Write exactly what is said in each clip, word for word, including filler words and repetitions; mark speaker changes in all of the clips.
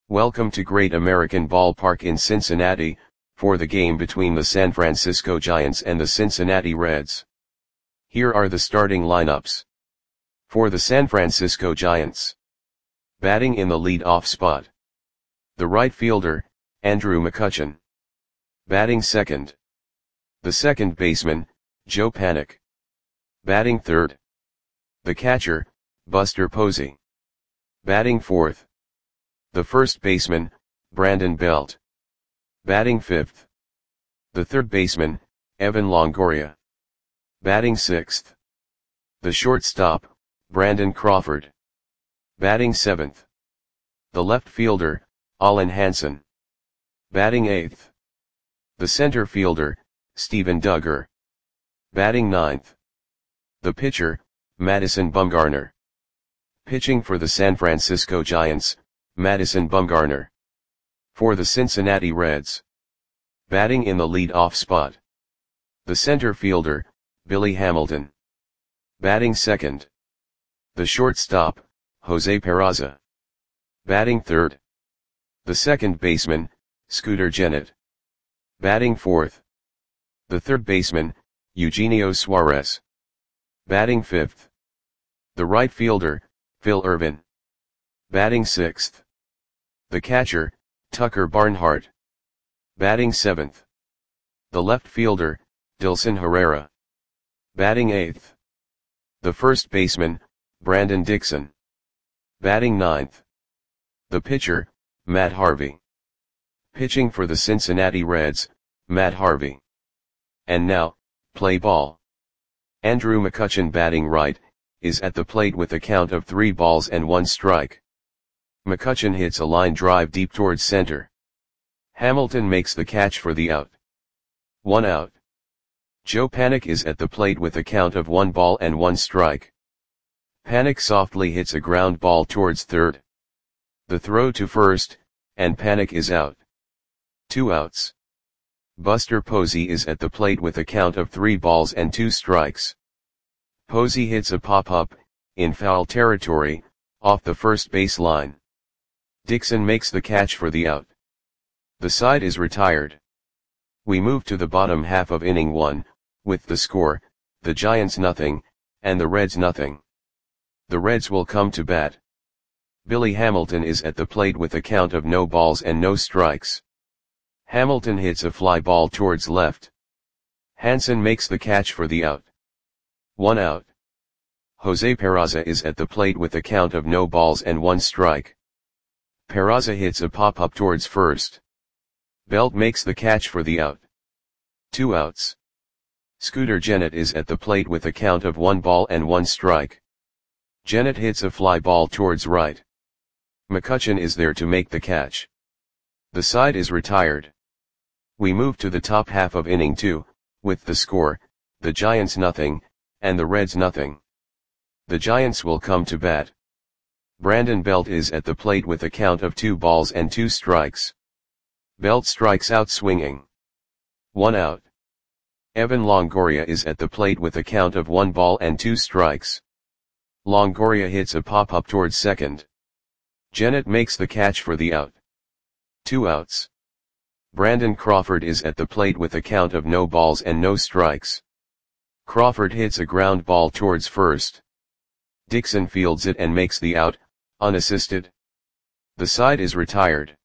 Speaker 1: Welcome to Great American Ballpark in Cincinnati, for the game between the San Francisco Giants and the Cincinnati Reds. Here are the starting lineups. For the San Francisco Giants. Batting in the lead-off spot. The right fielder, Andrew McCutchen. Batting second. The second baseman, Joe Panik. Batting third. The catcher, Buster Posey. Batting fourth. The first baseman, Brandon Belt. Batting fifth. The third baseman, Evan Longoria. Batting sixth. The shortstop, Brandon Crawford. Batting seventh. The left fielder, Alan Hansen. Batting eighth. The center fielder, Steven Duggar. Batting ninth. The pitcher, Madison Bumgarner. Pitching for the San Francisco Giants, Madison Bumgarner. For the Cincinnati Reds. Batting in the lead-off spot. The center fielder, Billy Hamilton. Batting second. The shortstop, Jose Peraza. Batting third. The second baseman, Scooter Gennett. Batting fourth. The third baseman, Eugenio Suarez. Batting fifth. The right fielder, Phil Ervin. Batting sixth. The catcher, Tucker Barnhart. Batting seventh. The left fielder, Dilson Herrera. Batting eighth. The first baseman, Brandon Dixon. Batting ninth. The pitcher, Matt Harvey. Pitching for the Cincinnati Reds, Matt Harvey. And now, play ball. Andrew McCutchen batting right, is at the plate with a count of three balls and one strike. McCutchen hits a line drive deep towards center. Hamilton makes the catch for the out. One out. Joe Panik is at the plate with a count of one ball and one strike. Panik softly hits a ground ball towards third. The throw to first, and Panik is out. Two outs. Buster Posey is at the plate with a count of three balls and two strikes. Posey hits a pop-up, in foul territory, off the first base line. Dixon makes the catch for the out. The side is retired. We move to the bottom half of inning one, with the score, the Giants nothing, and the Reds nothing. The Reds will come to bat. Billy Hamilton is at the plate with a count of no balls and no strikes. Hamilton hits a fly ball towards left. Hansen makes the catch for the out. One out. Jose Peraza is at the plate with a count of no balls and one strike. Peraza hits a pop-up towards first. Belt makes the catch for the out. Two outs. Scooter Gennett is at the plate with a count of one ball and one strike. Gennett hits a fly ball towards right. McCutchen is there to make the catch. The side is retired. We move to the top half of inning two, with the score, the Giants nothing, and the Reds nothing. The Giants will come to bat. Brandon Belt is at the plate with a count of two balls and two strikes. Belt strikes out swinging. One out. Evan Longoria is at the plate with a count of one ball and two strikes. Longoria hits a pop-up towards second. Gennett makes the catch for the out. Two outs. Brandon Crawford is at the plate with a count of no balls and no strikes. Crawford hits a ground ball towards first. Dixon fields it and makes the out, unassisted. The side is retired.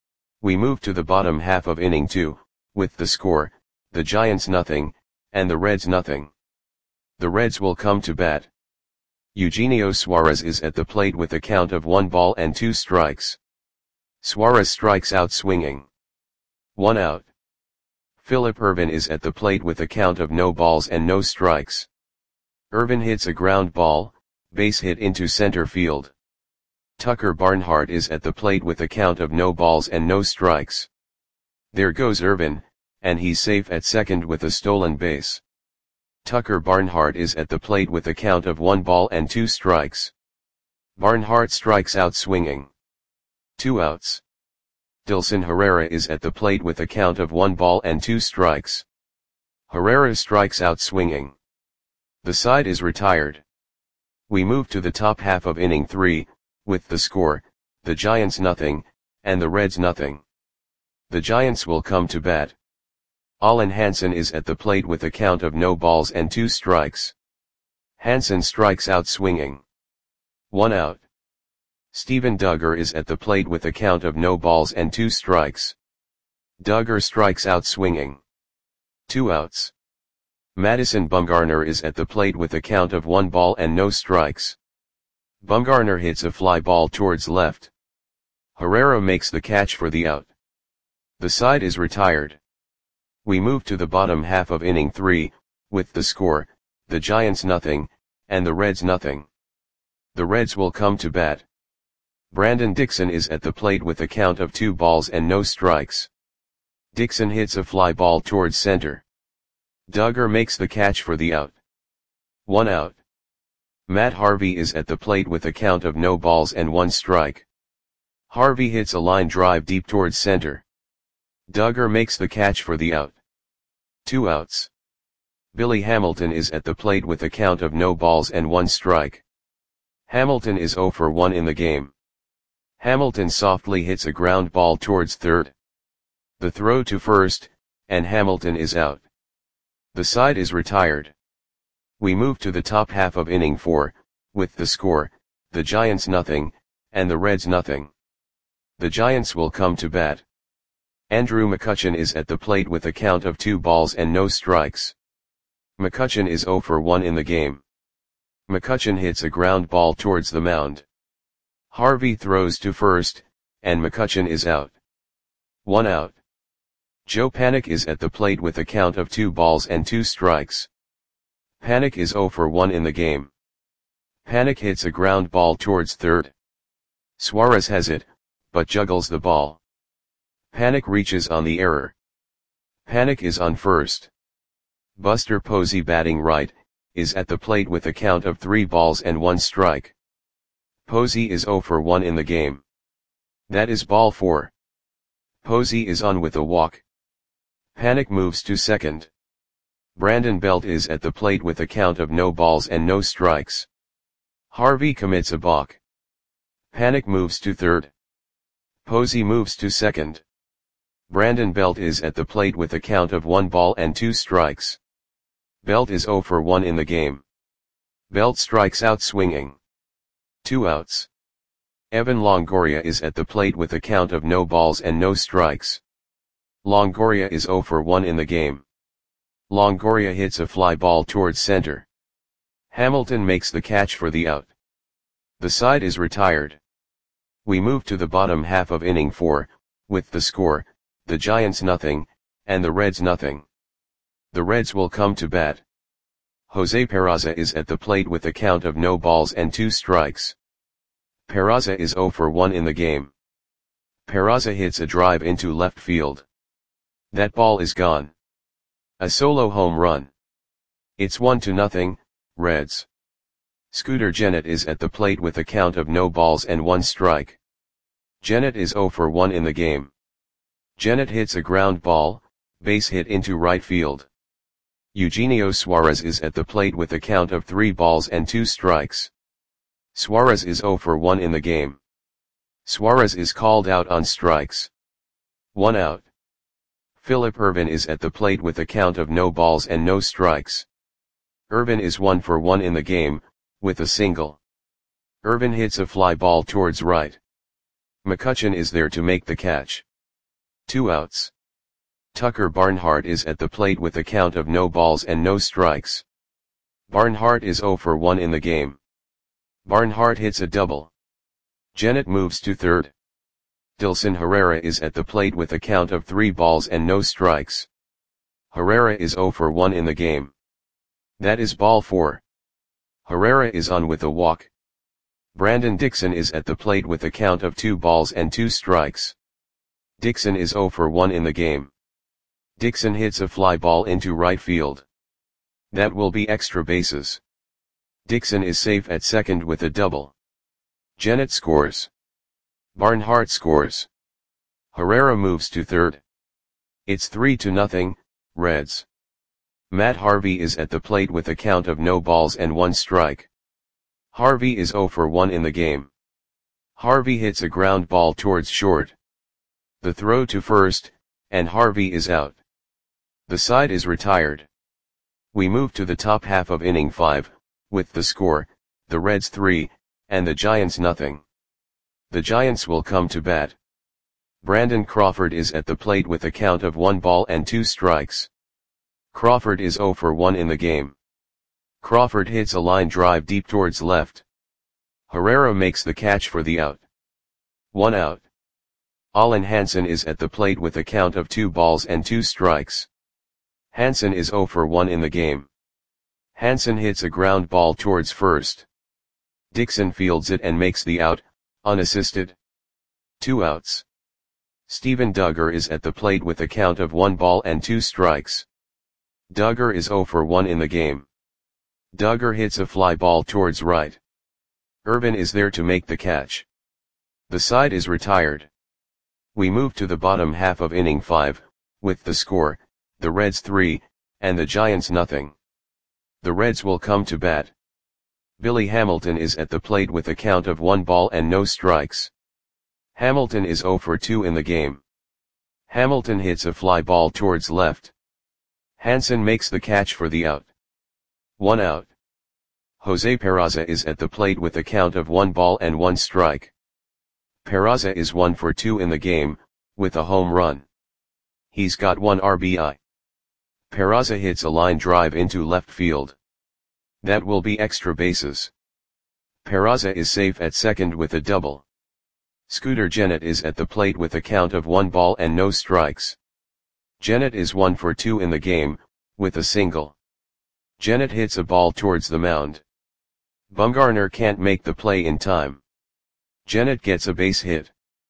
Speaker 1: We move to the bottom half of inning two, with the score, the Giants nothing, and the Reds nothing. The Reds will come to bat. Eugenio Suarez is at the plate with a count of one ball and two strikes. Suarez strikes out swinging. One out. Philip Ervin is at the plate with a count of no balls and no strikes. Ervin hits a ground ball, base hit into center field. Tucker Barnhart is at the plate with a count of no balls and no strikes. There goes Ervin, and he's safe at second with a stolen base. Tucker Barnhart is at the plate with a count of one ball and two strikes. Barnhart strikes out swinging. Two outs. Dilson Herrera is at the plate with a count of one ball and two strikes. Herrera strikes out swinging. The side is retired. We move to the top half of inning three, with the score, the Giants nothing, and the Reds nothing. The Giants will come to bat. Allen Hansen is at the plate with a count of no balls and two strikes. Hansen strikes out swinging. One out. Steven Duggar is at the plate with a count of no balls and two strikes. Duggar strikes out swinging. Two outs. Madison Bumgarner is at the plate with a count of one ball and no strikes. Bumgarner hits a fly ball towards left. Herrera makes the catch for the out. The side is retired. We move to the bottom half of inning three, with the score, the Giants nothing, and the Reds nothing. The Reds will come to bat. Brandon Dixon is at the plate with a count of two balls and no strikes. Dixon hits a fly ball towards center. Duggar makes the catch for the out. One out. Matt Harvey is at the plate with a count of no balls and one strike. Harvey hits a line drive deep towards center. Duggar makes the catch for the out. Two outs. Billy Hamilton is at the plate with a count of no balls and one strike. Hamilton is oh for one in the game. Hamilton softly hits a ground ball towards third. The throw to first, and Hamilton is out. The side is retired. We move to the top half of inning four, with the score, the Giants nothing, and the Reds nothing. The Giants will come to bat. Andrew McCutchen is at the plate with a count of two balls and no strikes. McCutchen is oh for one in the game. McCutchen hits a ground ball towards the mound. Harvey throws to first, and McCutchen is out. One out. Joe Panik is at the plate with a count of two balls and two strikes. Panik is oh for one in the game. Panik hits a ground ball towards third. Suarez has it, but juggles the ball. Panik reaches on the error. Panik is on first. Buster Posey, batting right, is at the plate with a count of three balls and one strike. Posey is oh for one in the game. That is ball four. Posey is on with a walk. Panik moves to second. Brandon Belt is at the plate with a count of no balls and no strikes. Harvey commits a balk. Panik moves to third. Posey moves to second. Brandon Belt is at the plate with a count of one ball and two strikes. Belt is oh for one in the game. Belt strikes out swinging. Two outs. Evan Longoria is at the plate with a count of no balls and no strikes. Longoria is oh for one in the game. Longoria hits a fly ball towards center. Hamilton makes the catch for the out. The side is retired. We move to the bottom half of inning four, with the score, the Giants nothing, and the Reds nothing. The Reds will come to bat. Jose Peraza is at the plate with a count of no balls and two strikes. Peraza is oh for one in the game. Peraza hits a drive into left field. That ball is gone. A solo home run. It's one to nothing, Reds. Scooter Gennett is at the plate with a count of no balls and one strike. Gennett is oh for one in the game. Gennett hits a ground ball, base hit into right field. Eugenio Suarez is at the plate with a count of three balls and two strikes. Suarez is oh for one in the game. Suarez is called out on strikes. One out. Phillip Ervin is at the plate with a count of no balls and no strikes. Ervin is one for one in the game, with a single. Ervin hits a fly ball towards right. McCutchen is there to make the catch. Two outs. Tucker Barnhart is at the plate with a count of no balls and no strikes. Barnhart is oh for one in the game. Barnhart hits a double. Gennett moves to third. Dilson Herrera is at the plate with a count of three balls and no strikes. Herrera is oh for one in the game. That is ball four. Herrera is on with a walk. Brandon Dixon is at the plate with a count of two balls and two strikes. Dixon is oh for one in the game. Dixon hits a fly ball into right field. That will be extra bases. Dixon is safe at second with a double. Gennett scores. Barnhart scores. Herrera moves to third. It's three to nothing, Reds. Matt Harvey is at the plate with a count of no balls and one strike. Harvey is oh for one in the game. Harvey hits a ground ball towards short. The throw to first, and Harvey is out. The side is retired. We move to the top half of inning five, with the score, the Reds three, and the Giants nothing. The Giants will come to bat. Brandon Crawford is at the plate with a count of one ball and two strikes. Crawford is oh for one in the game. Crawford hits a line drive deep towards left. Herrera makes the catch for the out. One out. Alan Hansen is at the plate with a count of two balls and two strikes. Hansen is oh for one in the game. Hansen hits a ground ball towards first. Dixon fields it and makes the out, unassisted. Two outs. Steven Duggar is at the plate with a count of one ball and two strikes. Duggar is oh for one in the game. Duggar hits a fly ball towards right. Irvin is there to make the catch. The side is retired. We move to the bottom half of inning five, with the score, the Reds three, and the Giants nothing. The Reds will come to bat. Billy Hamilton is at the plate with a count of one ball and no strikes. Hamilton is oh for two in the game. Hamilton hits a fly ball towards left. Hansen makes the catch for the out. One out. Jose Peraza is at the plate with a count of one ball and one strike. Peraza is one for two in the game, with a home run. He's got one R B I. Peraza hits a line drive into left field. That will be extra bases. Peraza is safe at second with a double. Scooter Gennett is at the plate with a count of one ball and no strikes. Gennett is one for two in the game, with a single. Gennett hits a ball towards the mound. Bumgarner can't make the play in time. Gennett gets a base hit.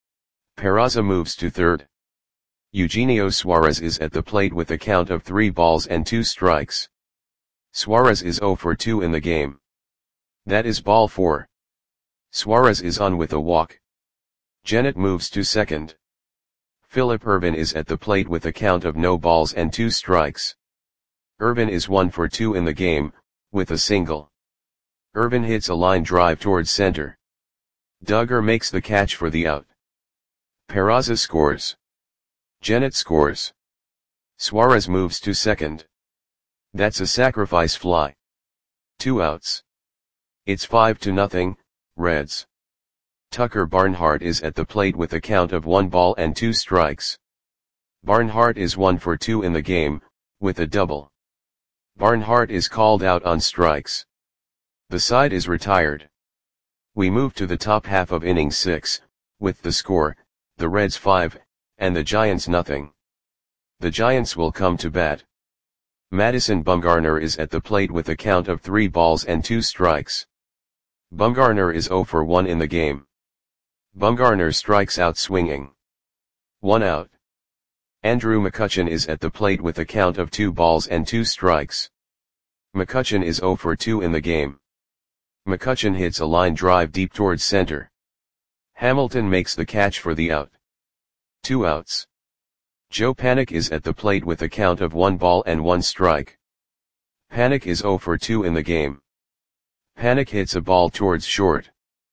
Speaker 1: Peraza moves to third. Eugenio Suarez is at the plate with a count of three balls and two strikes. Suarez is oh for two in the game. That is ball four. Suarez is on with a walk. Gennett moves to second. Philip Irvin is at the plate with a count of no balls and two strikes. Irvin is one for two in the game, with a single. Irvin hits a line drive towards center. Duggar makes the catch for the out. Peraza scores. Gennett scores. Suarez moves to second. That's a sacrifice fly. Two outs. It's five to nothing, Reds. Tucker Barnhart is at the plate with a count of one ball and two strikes. Barnhart is one for two in the game, with a double. Barnhart is called out on strikes. The side is retired. We move to the top half of inning six, with the score, the Reds five, and the Giants nothing. The Giants will come to bat. Madison Bumgarner is at the plate with a count of three balls and two strikes. Bumgarner is oh for one in the game. Bumgarner strikes out swinging. One out. Andrew McCutchen is at the plate with a count of two balls and two strikes. McCutchen is oh for two in the game. McCutchen hits a line drive deep towards center. Hamilton makes the catch for the out. Two outs. Joe Panik is at the plate with a count of one ball and one strike. Panik is oh for two in the game. Panik hits a ball towards short.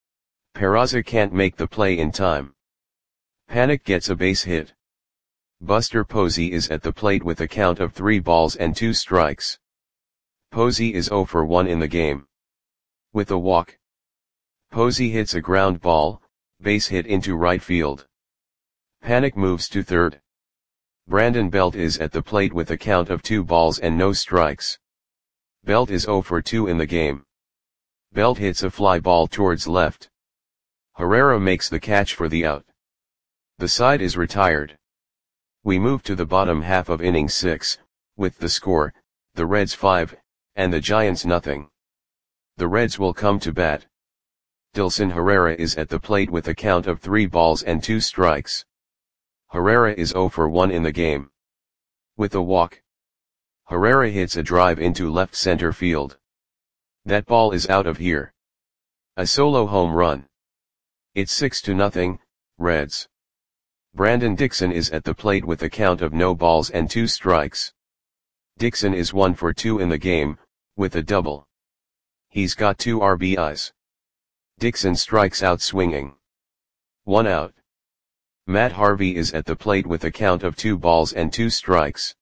Speaker 1: Peraza can't make the play in time. Panik gets a base hit. Buster Posey is at the plate with a count of three balls and two strikes. Posey is oh for one in the game. With a walk. Posey hits a ground ball, base hit into right field. Panik moves to third. Brandon Belt is at the plate with a count of two balls and no strikes. Belt is oh for two in the game. Belt hits a fly ball towards left. Herrera makes the catch for the out. The side is retired. We move to the bottom half of inning six, with the score, the Reds five, and the Giants nothing. The Reds will come to bat. Dilson Herrera is at the plate with a count of three balls and two strikes. Herrera is oh for one in the game. With a walk. Herrera hits a drive into left center field. That ball is out of here. A solo home run. It's six to nothing, Reds. Brandon Dixon is at the plate with a count of no balls and two strikes. Dixon is one for two in the game, with a double. He's got two R B Is. Dixon strikes out swinging. One out. Matt Harvey is at the plate with a count of two balls and two strikes.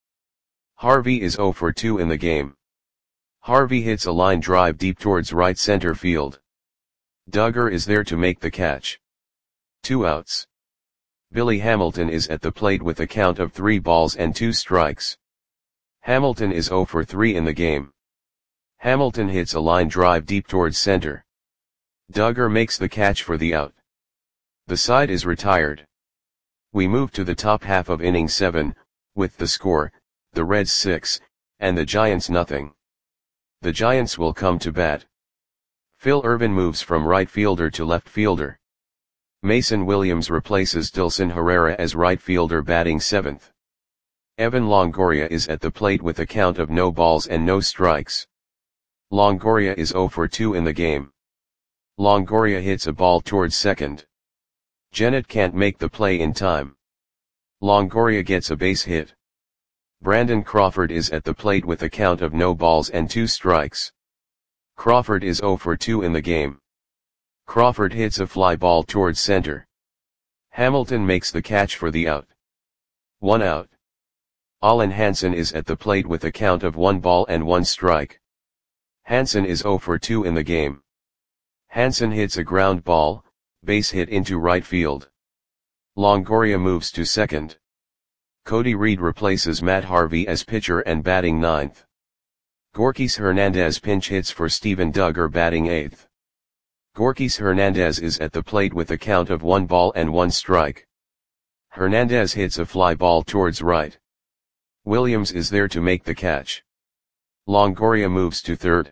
Speaker 1: Harvey is zero for two in the game. Harvey hits a line drive deep towards right center field. Duggar is there to make the catch. Two outs. Billy Hamilton is at the plate with a count of three balls and two strikes. Hamilton is zero for three in the game. Hamilton hits a line drive deep towards center. Duggar makes the catch for the out. The side is retired. We move to the top half of inning seven, with the score, the Reds six, and the Giants nothing. The Giants will come to bat. Phil Ervin moves from right fielder to left fielder. Mason Williams replaces Dilson Herrera as right fielder batting seventh. Evan Longoria is at the plate with a count of no balls and no strikes. Longoria is zero for two in the game. Longoria hits a ball towards second. Gennett can't make the play in time. Longoria gets a base hit. Brandon Crawford is at the plate with a count of no balls and two strikes. Crawford is zero for two in the game. Crawford hits a fly ball towards center. Hamilton makes the catch for the out. One out. Allen Hansen is at the plate with a count of one ball and one strike. Hansen is zero for two in the game. Hansen hits a ground ball, base hit into right field. Longoria moves to second. Cody Reed replaces Matt Harvey as pitcher and batting ninth. Gorkys Hernandez pinch hits for Steven Duggar batting eighth. Gorkys Hernandez is at the plate with a count of one ball and one strike. Hernandez hits a fly ball towards right. Williams is there to make the catch. Longoria moves to third.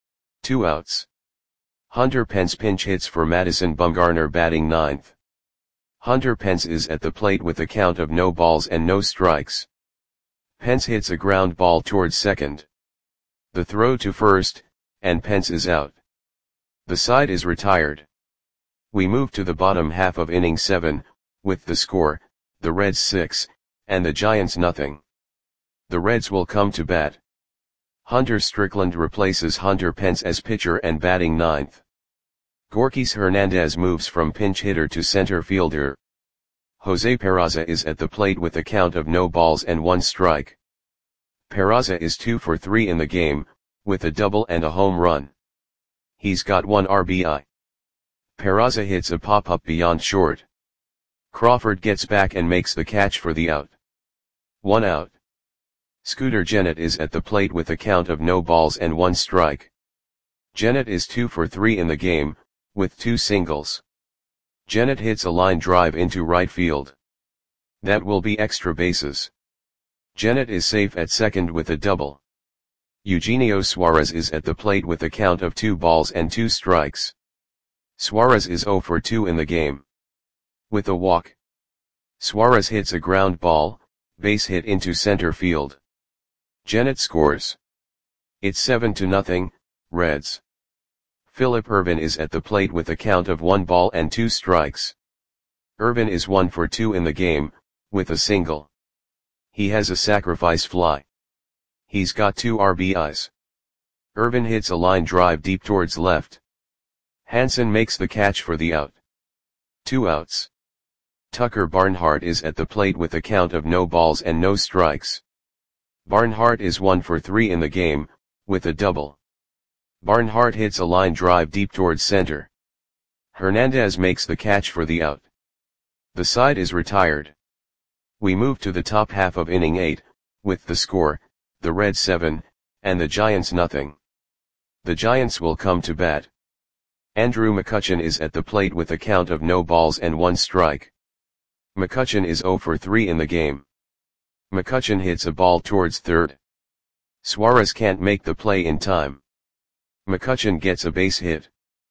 Speaker 1: Two outs. Hunter Pence pinch hits for Madison Bumgarner batting ninth. Hunter Pence is at the plate with a count of no balls and no strikes. Pence hits a ground ball towards second. The throw to first, and Pence is out. The side is retired. We move to the bottom half of inning seven, with the score, the Reds six, and the Giants nothing. The Reds will come to bat. Hunter Strickland replaces Hunter Pence as pitcher and batting ninth. Gorkys Hernandez moves from pinch hitter to center fielder. Jose Peraza is at the plate with a count of no balls and one strike. Peraza is two for three in the game, with a double and a home run. He's got one R B I. Peraza hits a pop-up beyond short. Crawford gets back and makes the catch for the out. One out. Scooter Gennett is at the plate with a count of no balls and one strike. Gennett is two for three in the game, with two singles. Gennett hits a line drive into right field. That will be extra bases. Gennett is safe at second with a double. Eugenio Suarez is at the plate with a count of two balls and two strikes. Suarez is zero for two in the game. With a walk. Suarez hits a ground ball, base hit into center field. Gennett scores. It's seven to nothing, Reds. Philip Ervin is at the plate with a count of one ball and two strikes. Ervin is one for two in the game, with a single. He has a sacrifice fly. He's got two R B Is. Ervin hits a line drive deep towards left. Hansen makes the catch for the out. Two outs. Tucker Barnhart is at the plate with a count of no balls and no strikes. Barnhart is one for three in the game, with a double. Barnhart hits a line drive deep towards center. Hernandez makes the catch for the out. The side is retired. We move to the top half of inning eight, with the score, the Reds seven, and the Giants nothing. The Giants will come to bat. Andrew McCutchen is at the plate with a count of no balls and one strike. McCutchen is zero for three in the game. McCutchen hits a ball towards third. Suarez can't make the play in time. McCutchen gets a base hit.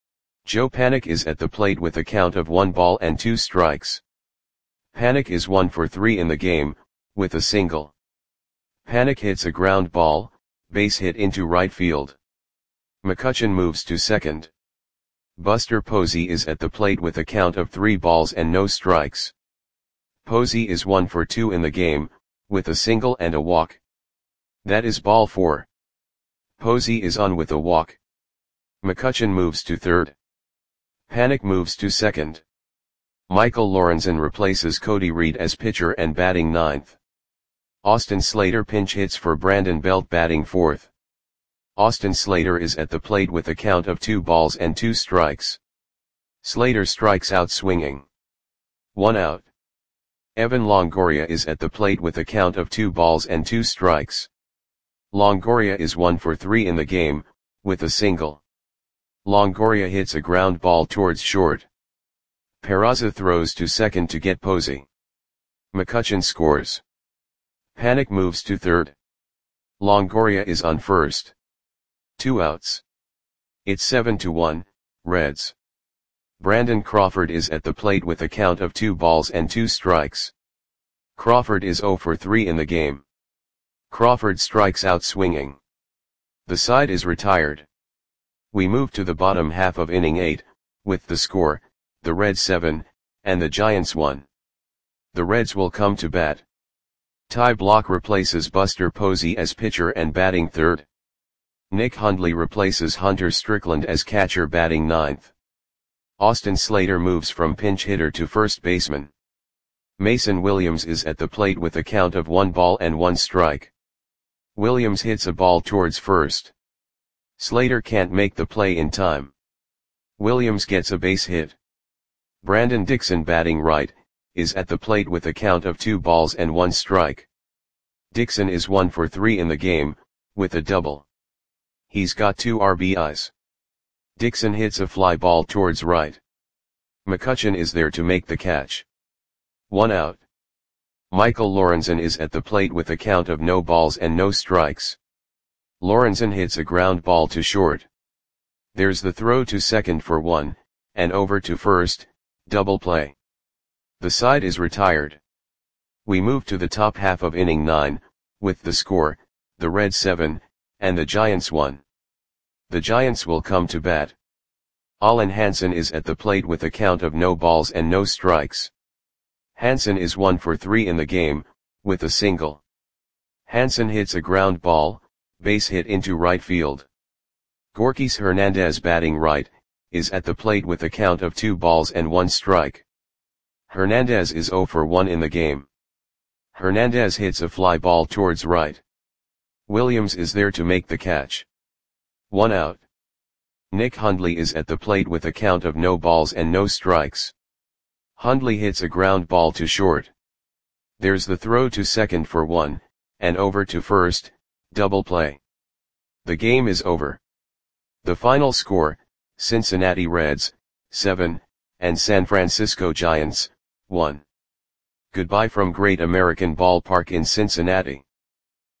Speaker 1: Joe Panik is at the plate with a count of one ball and two strikes. Panik is one for three in the game, with a single. Panik hits a ground ball, base hit into right field. McCutchen moves to second. Buster Posey is at the plate with a count of three balls and no strikes. Posey is one for two in the game, with a single and a walk. That is ball four. Posey is on with a walk. McCutchen moves to third. Panik moves to second. Michael Lorenzen replaces Cody Reed as pitcher and batting ninth. Austin Slater pinch hits for Brandon Belt batting fourth. Austin Slater is at the plate with a count of two balls and two strikes. Slater strikes out swinging. One out. Evan Longoria is at the plate with a count of two balls and two strikes. Longoria is one for three in the game, with a single. Longoria hits a ground ball towards short. Peraza throws to second to get Posey. McCutchen scores. Panik moves to third. Longoria is on first. Two outs. It's seven to one, Reds. Brandon Crawford is at the plate with a count of two balls and two strikes. Crawford is zero for three in the game. Crawford strikes out swinging. The side is retired. We move to the bottom half of inning eight, with the score, the Reds seven, and the Giants one. The Reds will come to bat. Ty Blach replaces Buster Posey as pitcher and batting third. Nick Hundley replaces Hunter Strickland as catcher batting ninth. Austin Slater moves from pinch hitter to first baseman. Mason Williams is at the plate with a count of one ball and one strike. Williams hits a ball towards first. Slater can't make the play in time. Williams gets a base hit. Brandon Dixon batting right, is at the plate with a count of two balls and one strike. Dixon is one for three in the game, with a double. He's got two R B Is. Dixon hits a fly ball towards right. McCutchen is there to make the catch. One out. Michael Lorenzen is at the plate with a count of no balls and no strikes. Lorenzen hits a ground ball to short. There's the throw to second for one, and over to first, double play. The side is retired. We move to the top half of inning nine, with the score, the Reds seven, and the Giants one. The Giants will come to bat. Allen Hansen is at the plate with a count of no balls and no strikes. Hansen is one for three in the game, with a single. Hansen hits a ground ball, base hit into right field. Gorkys Hernandez batting right, is at the plate with a count of two balls and one strike. Hernandez is zero for one in the game. Hernandez hits a fly ball towards right. Williams is there to make the catch. One out. Nick Hundley is at the plate with a count of no balls and no strikes. Hundley hits a ground ball to short. There's the throw to second for one, and over to first, double play. The game is over. The final score, Cincinnati Reds, seven, and San Francisco Giants, one. Goodbye from Great American Ballpark in Cincinnati.